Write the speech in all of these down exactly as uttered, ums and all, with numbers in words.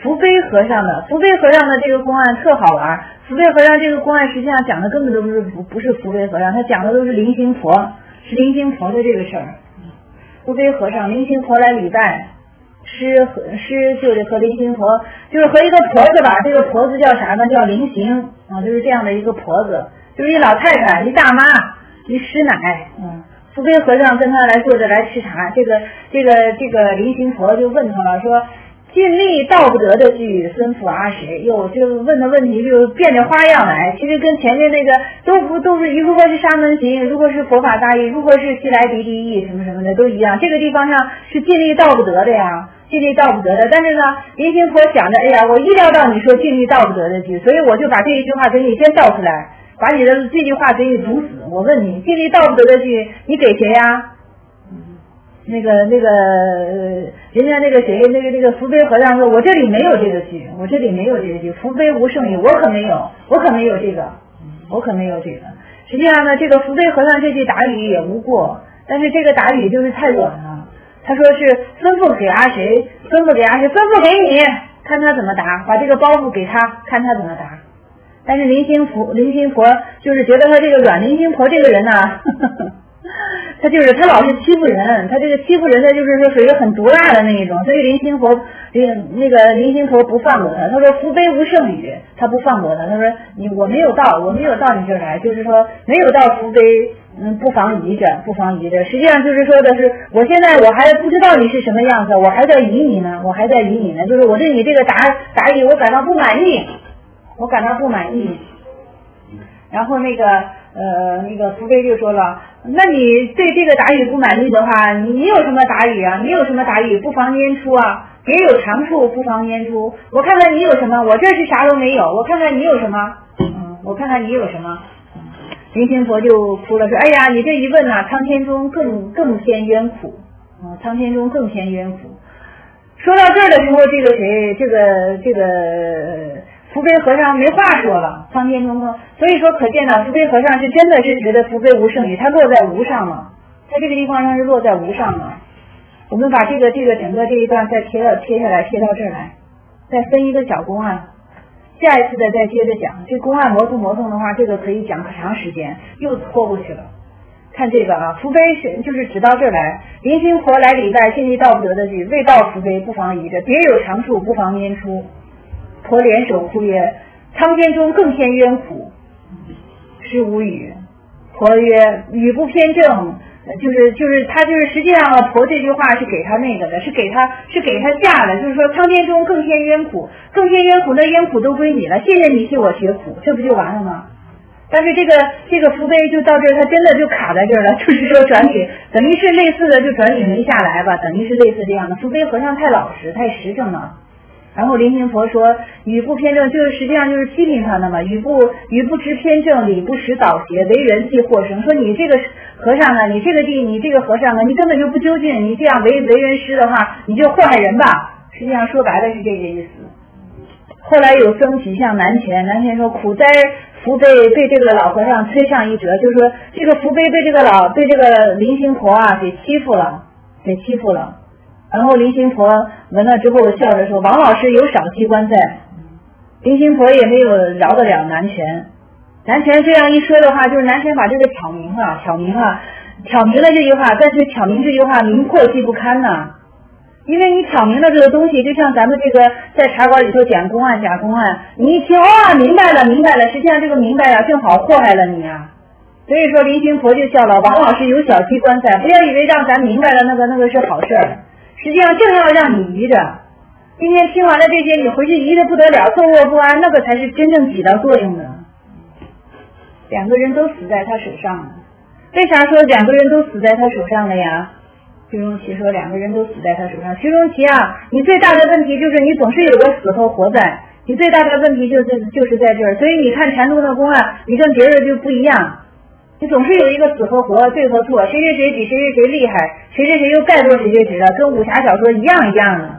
福妃和尚的。福妃和尚的这个公案特好玩，福妃和尚这个公案实际上讲的根本都不是不不是福妃和尚，他讲的都是临行佛，是临行佛的这个事儿。福妃和尚临行佛来礼拜，师和师就得和临行佛，就是和一个婆子吧，这个婆子叫啥呢？叫临行啊，就是这样的一个婆子，就是一老太太，一大妈，一师奶。嗯，福妃和尚跟他来坐着来吃茶，这个这个这个临行佛就问他了，说尽力道不得的句，孙父阿谁？哟，就问的问题就变着花样来，其实跟前面那个都不都是，如果是沙门行，如果是佛法大义，如果是西来敌地义什么什么的都一样，这个地方上是尽力道不得的呀，尽力道不得的。但是呢，临行佛想着，哎呀，我意料到你说尽力道不得的句，所以我就把这一句话给你先道出来，把你的这句话给你堵死。我问你，尽力道不得的句，你给谁呀？那个那个人家那个谁那个那个福妃和尚说，我这里没有这个句，我这里没有这个句，福妃无胜语，我可没有，我可没有这个，我可没有这个。实际上呢，这个福妃和尚这句答语也无过，但是这个答语就是太短了。他说是吩咐给阿谁，吩咐给阿谁，吩咐给你，看他怎么答，把这个包袱给他，看他怎么答。但是临行佛临行佛就是觉得他这个阮临行婆这个人呢、啊。他就是他老是欺负人，他这个欺负人他就是说属于很毒辣的那一种，所以临行佛那个临行佛不放过他，他说福妃无胜语，他不放过他，他说你我没有到，我没有到你这儿来，就是说没有到福妃，嗯，不妨移着，不妨移着，实际上就是说的是，我现在我还不知道你是什么样子，我还在移你呢，我还在移你呢，就是我对你这个答答疑我感到不满意，我感到不满意。然后那个呃那个福妃就说了，那你对这个答语不满意的话，你有什么答语啊？你有什么答语？不妨拈出啊！别有长处，不妨拈出。我看看你有什么，我这是啥都没有。我看看你有什么，嗯，我看看你有什么。临行佛就哭了，说：“哎呀，你这一问呐、啊，苍天中更更添冤苦啊！苍天中更添冤苦。”说到这儿的时候，这个谁，这个这个。福妃和尚没话说了，苍天中更，所以说可见到福妃和尚是真的是觉得福妃无胜语，他落在无上了，在这个地方上是落在无上了。我们把这个这个整个这一段再贴到贴下来，贴到这儿来，再分一个小公案，下一次的再接着讲。这公案磨蹭磨蹭的话，这个可以讲可长时间，又拖过去了。看这个啊，福妃是就是只到这儿来，临行佛来礼拜，尽力道不得的句，未到福妃不妨移着，别有长处不妨拈出。婆联手哭曰：“苍天中更添冤苦。”师无语。婆曰：“语不偏正。”就是就是他就是实际上啊，婆这句话是给他那个的，是给他是给他下的，就是说苍天中更添冤苦，更添冤苦，那冤苦都归你了，谢谢你替我学苦，这不就完了吗？但是这个这个福妃就到这儿，他真的就卡在这儿了，就是说转语等于是类似的，就转语没下来吧，等于是类似这样的。福妃和尚太老实太实诚了。然后临行佛说语不偏正，就是实际上就是批评他的嘛，语不语不知偏正，理不识倒邪，为人即祸生。说你这个和尚呢，你这个地，你这个和尚呢，你根本就不究竟，你这样为为人师的话，你就祸害人吧。实际上说白了是这个意思。后来有僧起向南泉，南泉说苦哉福妃被这个老和尚推上一折，就是说这个福妃被这个老被这个临行佛啊给欺负了，给欺负了。然后临行佛闻了之后笑着说：“王老师有少机关在。”临行佛也没有饶得了南泉。南泉这样一说的话，就是南泉把这个挑明了，挑明了，挑明了这句话，但是挑明这句话明阔既不堪呐。因为你挑明了这个东西，就像咱们这个在茶馆里头讲公案讲公案，你一听哦明白了明白了，实际上这个明白了正好祸害了你啊。所以说临行佛就笑了：“王老师有小机关在，不要以为让咱明白了那个那个是好事儿。”实际上正要让你疑着，今天听完了这些，你回去疑得不得了，坐卧不安，那个才是真正起到作用的。两个人都死在他手上了，为啥说两个人都死在他手上了呀？徐荣奇说两个人都死在他手上。徐荣奇啊，你最大的问题就是你总是有个死和活在，你最大的问题就是就是在这儿。所以你看禅宗的公案，你跟别人就不一样。你总是有一个死和活，对和错，谁谁谁比谁谁谁厉害，谁谁谁又盖过谁谁谁了，跟武侠小说一样一样的。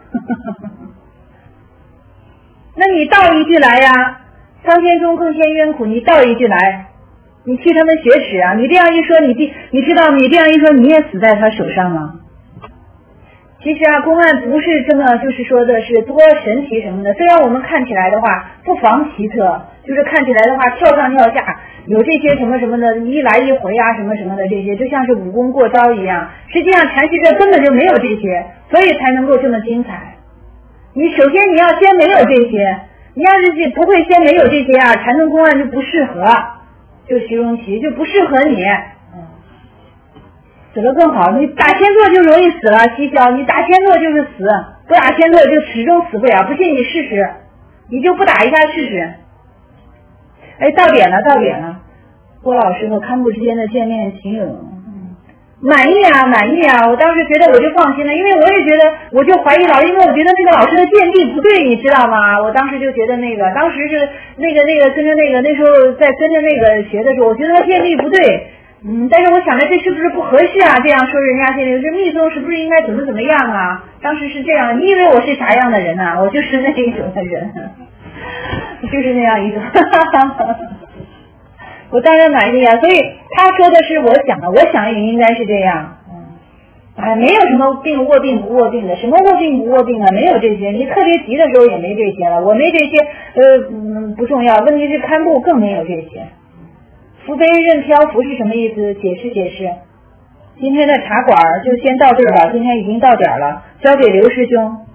那你倒一句来呀，苍天中更添冤苦，你倒一句来，你替他们雪耻啊！你这样一说，你你知道你这样一说，你也死在他手上了。 其实啊，公案不是这么就是说的是多神奇什么的，虽然我们看起来的话不妨奇特，就是看起来的话跳上跳下，有这些什么什么的，一来一回啊什么什么的这些，就像是武功过招一样。实际上禅系这根本就没有这些，所以才能够这么精彩。你首先你要先没有这些，你要是不会先没有这些啊，禅宗公案就不适合，就徐荣奇就不适合你。死得更好，你打仙座就容易死了，西萧，你打仙座就是死，不打仙座就始终死不了，不信你试试，你就不打一下试试。哎，到点了，到点了，郭老师和堪布之间的见面情友，嗯，满意啊，满意啊，我当时觉得我就放心了，因为我也觉得，我就怀疑老师，因为我觉得那个老师的见地不对，你知道吗？我当时就觉得那个，当时是那个那个跟着那个那时候在跟着那个学的时候，我觉得他见地不对。嗯，但是我想着这是不是不合适啊？这样说人家现在这密宗是不是应该怎么怎么样啊？当时是这样，你以为我是啥样的人啊？我就是那一种的人，就是那样一种。我当然满意啊，所以他说的是我想的，我想也应该是这样。嗯，哎，没有什么病卧病不卧病的，什么卧病不卧病啊？没有这些，你特别急的时候也没这些了。我没这些，呃，嗯，不重要。问题是堪布更没有这些。浮飞任漂浮是什么意思？解释解释。今天的茶馆就先到这儿吧，今天已经到点了，交给刘师兄。